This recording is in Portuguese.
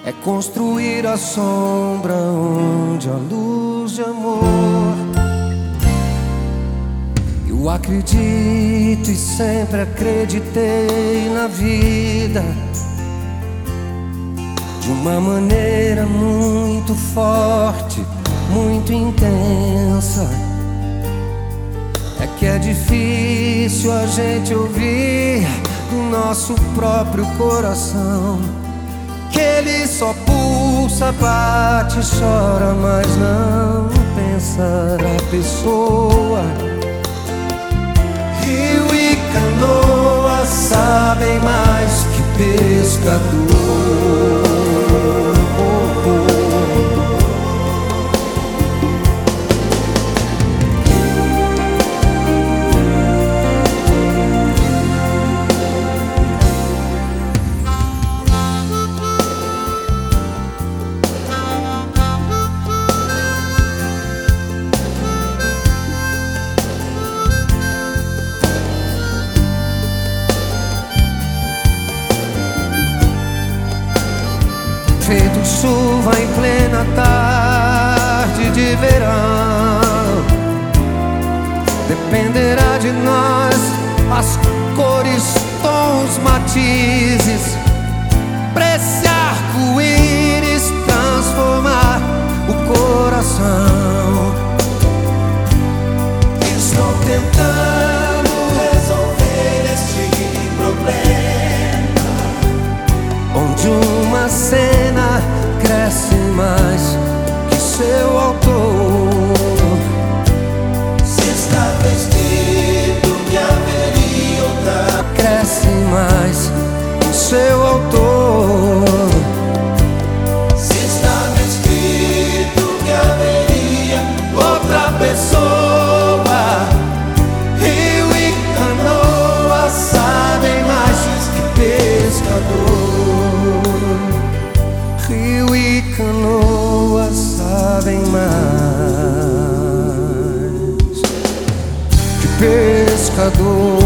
é construir a sombra onde há luz de amor. Eu acredito e sempre acreditei na vida de uma maneira muito forte, muito intensa. É que é difícil a gente ouvir do nosso próprio coração que ele só pulsa, bate, chora, mas não pensa na pessoa. Rio e canoa sabem mais que pescador. Feito chuva em plena tarde de verão, dependerá de nós as cores, tons, matizes, pra esse arco-íris transformar o coração. Estou tentando resolver este problema, onde uma cena cresce mais que seu autor. Se estava escrito que haveria outra, cresce mais que seu autor. Se estava escrito que haveria outra pessoa, rio e canoa sabem mais que pescador. Rio e canoa sabem mais que pescador.